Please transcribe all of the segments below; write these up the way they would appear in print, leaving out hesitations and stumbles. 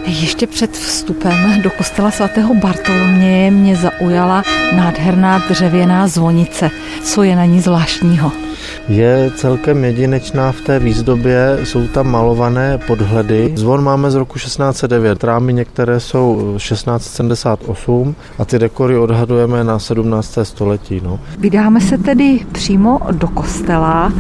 Ještě před vstupem do kostela svatého Bartoloměje mě zaujala nádherná dřevěná zvonice. Co je na ní zvláštního? Je celkem jedinečná v té výzdobě, jsou tam malované podhledy. Zvon máme z roku 1609, rámy některé jsou 1678 a ty dekory odhadujeme na 17. století. Vydáme se tedy přímo do kostela.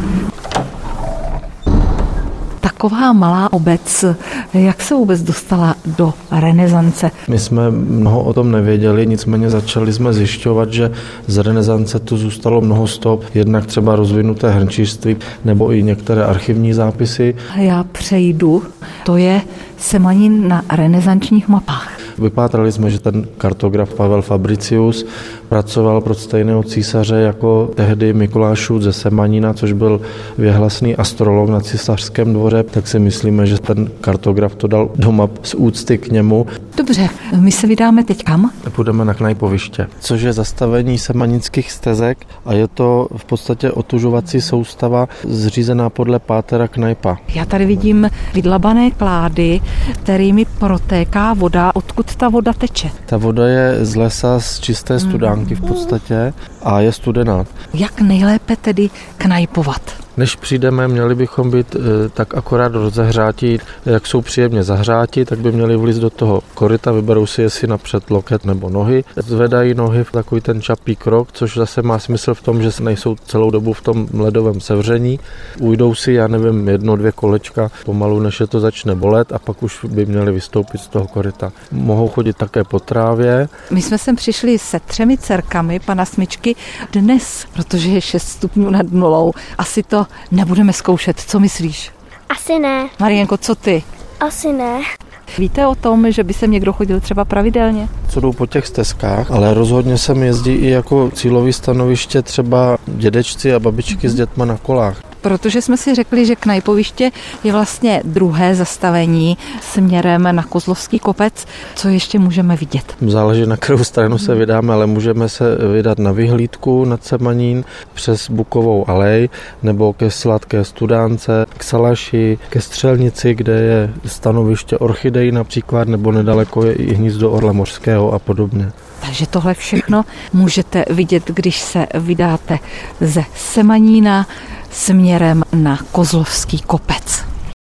Taková malá obec, jak se vůbec dostala do renesance? My jsme mnoho o tom nevěděli, nicméně začali jsme zjišťovat, že z renesance tu zůstalo mnoho stop, jednak třeba rozvinuté hrnčířství nebo i některé archivní zápisy. Já přejdu, to je Semanín na renesančních mapách. Vypátrali jsme, že ten kartograf Pavel Fabricius pracoval pro stejného císaře jako tehdy Mikulášův ze Semanína, což byl věhlasný astrolog na císařském dvoře, tak si myslíme, že ten kartograf to dal do map z úcty k němu. Dobře, my se vydáme teď kam? Půjdeme na Knajpoviště, což je zastavení semanických stezek a je to v podstatě otužovací soustava zřízená podle pátera Knajpa. Já tady vidím vydlabané klády, kterými protéká voda. Odkud ta voda teče? Ta voda je z lesa, z čisté studánky v podstatě a je studená. Jak nejlépe tedy knajpovat? Než přijdeme, měli bychom být tak akorát rozehřátí, jak jsou příjemně zahřátí, tak by měli vlízt do toho koryta, vyberou si jestli napřed loket nebo nohy, zvedají nohy v takový ten čapý krok, což zase má smysl v tom, že nejsou celou dobu v tom ledovém sevření. Ujdou si, 1-2 kolečka pomalu, než je to začne bolet a pak už by měli vystoupit z toho koryta. Mohou chodit také po trávě. My jsme sem přišli se 3 dcerkami pana Smyčky dnes, protože je 6 stupňů nad nulou. Asi to nebudeme zkoušet. Co myslíš? Asi ne. Marienko, co ty? Asi ne. Víte o tom, že by sem někdo chodil třeba pravidelně? Co jdou po těch stezkách, ale rozhodně sem jezdí i jako cílový stanoviště třeba dědečci a babičky s dětma na kolách. Protože jsme si řekli, že Knajpoviště je vlastně druhé zastavení směrem na Kozlovský kopec. Co ještě můžeme vidět? Záleží, na kterou stranu se vydáme, ale můžeme se vydat na vyhlídku nad Semanín přes Bukovou alej nebo ke Sladké studánce, k Salaši, ke Střelnici, kde je stanoviště orchidej například, nebo nedaleko je i hnízdo orla mořského a podobně. Takže tohle všechno můžete vidět, když se vydáte ze Semanína směrem na Kozlovský kopec.